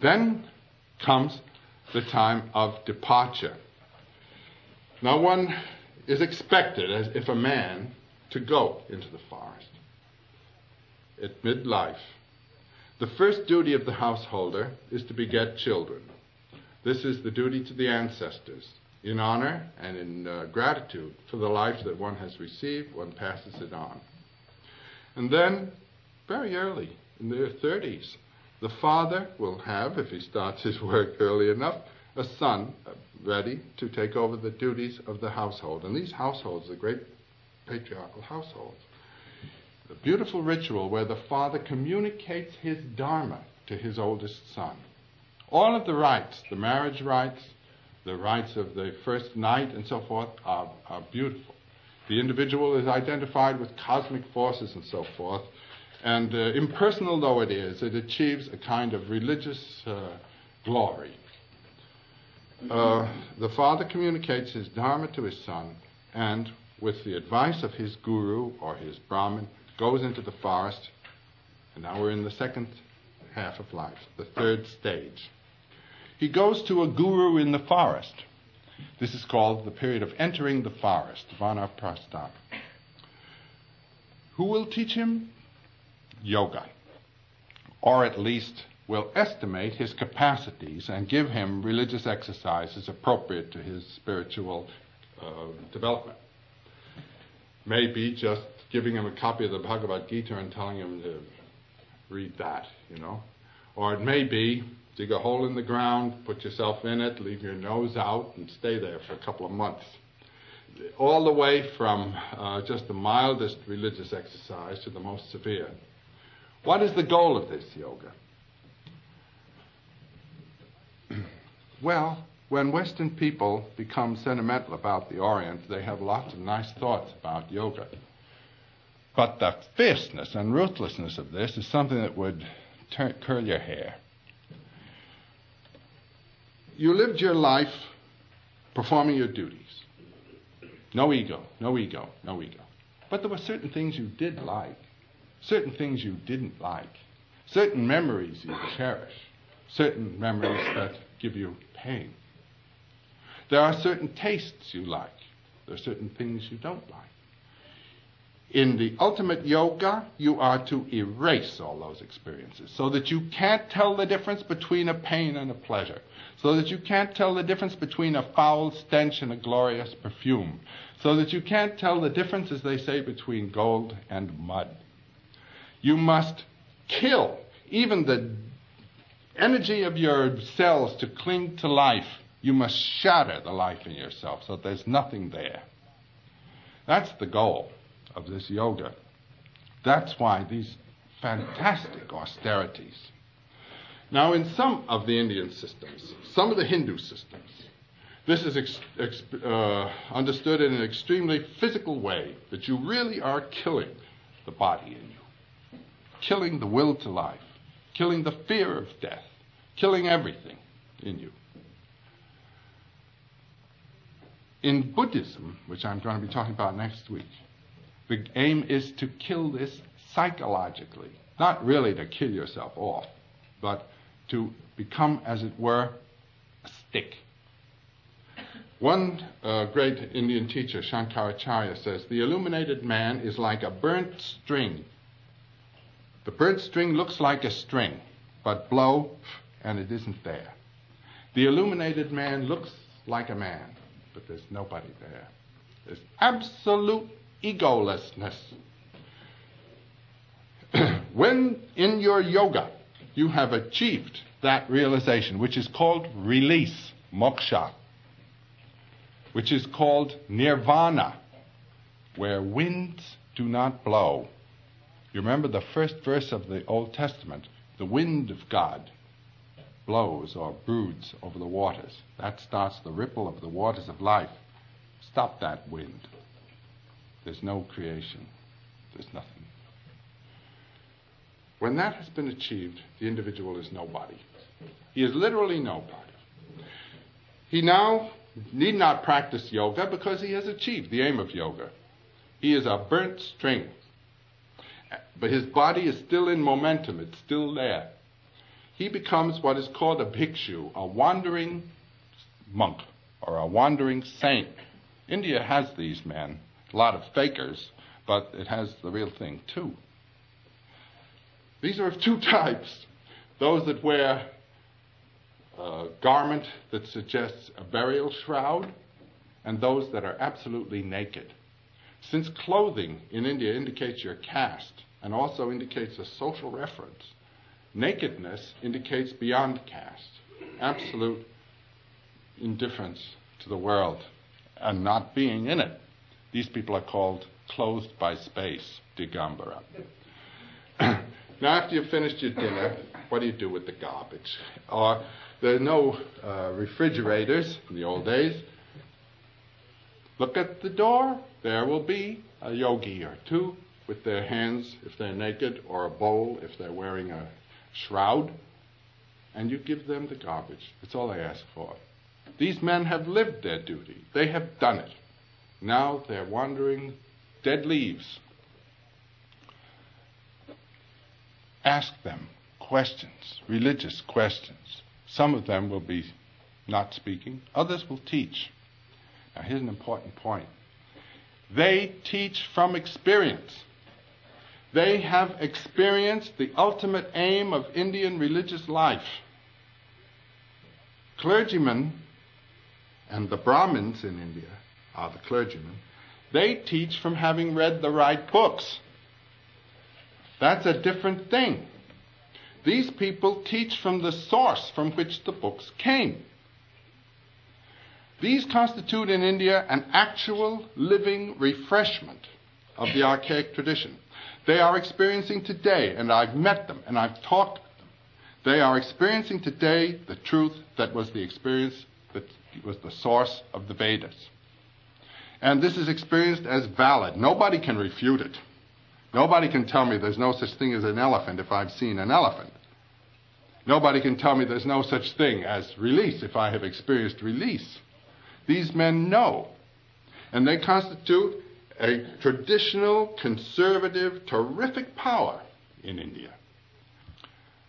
Then comes the time of departure. Now one is expected, as if a man, to go into the forest at midlife. The first duty of the householder is to beget children. This is the duty to the ancestors. In honor and in gratitude for the life that one has received, one passes it on. And then, very early, in their 30s, the father will have, if he starts his work early enough, a son ready to take over the duties of the household. And these households are great patriarchal households. The beautiful ritual where the father communicates his dharma to his oldest son. All of the rites, the marriage rites, the rites of the first night and so forth are beautiful. The individual is identified with cosmic forces and so forth. And impersonal though it is, it achieves a kind of religious glory. The father communicates his dharma to his son, and with the advice of his guru or his brahmin, goes into the forest. And now we're in the second half of life, the third stage. He goes to a guru in the forest. This is called the period of entering the forest, vanaprastha. Who will teach him? Yoga. Or at least will estimate his capacities and give him religious exercises appropriate to his spiritual development. Maybe just giving him a copy of the Bhagavad Gita and telling him to read that, Or it may be dig a hole in the ground, put yourself in it, leave your nose out, and stay there for a couple of months. All the way from just the mildest religious exercise to the most severe. What is the goal of this yoga? Well, when Western people become sentimental about the Orient, they have lots of nice thoughts about yoga. But the fierceness and ruthlessness of this is something that would curl your hair. You lived your life performing your duties. No ego, no ego, no ego. But there were certain things you did like, certain things you didn't like, certain memories you cherish, certain memories that give you pain. There are certain tastes you like. There are certain things you don't like. In the ultimate yoga, you are to erase all those experiences so that you can't tell the difference between a pain and a pleasure, so that you can't tell the difference between a foul stench and a glorious perfume, so that you can't tell the difference, as they say, between gold and mud. You must kill even the energy of your cells to cling to life. You must shatter the life in yourself so that there's nothing there. That's the goal of this yoga. That's why these fantastic austerities. Now, in some of the Indian systems, some of the Hindu systems, this is understood in an extremely physical way, that you really are killing the body in you, killing the will to life, killing the fear of death, killing everything in you. In Buddhism, which I'm going to be talking about next week, the aim is to kill this psychologically, not really to kill yourself off, but to become, as it were, a stick. One great Indian teacher, Shankaracharya, says, the illuminated man is like a burnt string. The burnt string looks like a string, but blow, and it isn't there. The illuminated man looks like a man, but there's nobody there. There's absolute egolessness. When in your yoga you have achieved that realization, which is called release, moksha, which is called nirvana, where winds do not blow. You remember the first verse of the Old Testament, the wind of God blows or broods over the waters. That starts the ripple of the waters of life. Stop that wind. There's no creation. There's nothing. When that has been achieved, the individual is nobody. He is literally nobody. He now need not practice yoga because he has achieved the aim of yoga. He is a burnt string. But his body is still in momentum. It's still there. he becomes what is called a bhikshu, a wandering monk or a wandering saint. India has these men, a lot of fakers, but it has the real thing too. These are of two types. Those that wear a garment that suggests a burial shroud, and those that are absolutely naked. Since clothing in India indicates your caste and also indicates a social reference, nakedness indicates beyond caste, absolute indifference to the world and not being in it. These people are called clothed by space, Digambara. Now, after you've finished your dinner, what do you do with the garbage? There are no refrigerators in the old days. Look at the door. There will be a yogi or two with their hands, if they're naked, or a bowl if they're wearing a shroud, and you give them the garbage. That's all they ask for. These men have lived their duty. They have done it. Now they're wandering dead leaves. Ask them questions, religious questions. Some of them will be not speaking. Others will teach. Now here's an important point. They teach from experience. They have experienced the ultimate aim of Indian religious life. Clergymen, and the Brahmins in India are the clergymen, they teach from having read the right books. That's a different thing. These people teach from the source from which the books came. These constitute in India an actual living refreshment of the archaic tradition. They are experiencing today, and I've met them and I've talked with them, they are experiencing today the truth that was the experience that was the source of the Vedas. And this is experienced as valid. Nobody can refute it. Nobody can tell me there's no such thing as an elephant if I've seen an elephant. Nobody can tell me there's no such thing as release if I have experienced release. These men know. And they constitute a traditional, conservative, terrific power in India.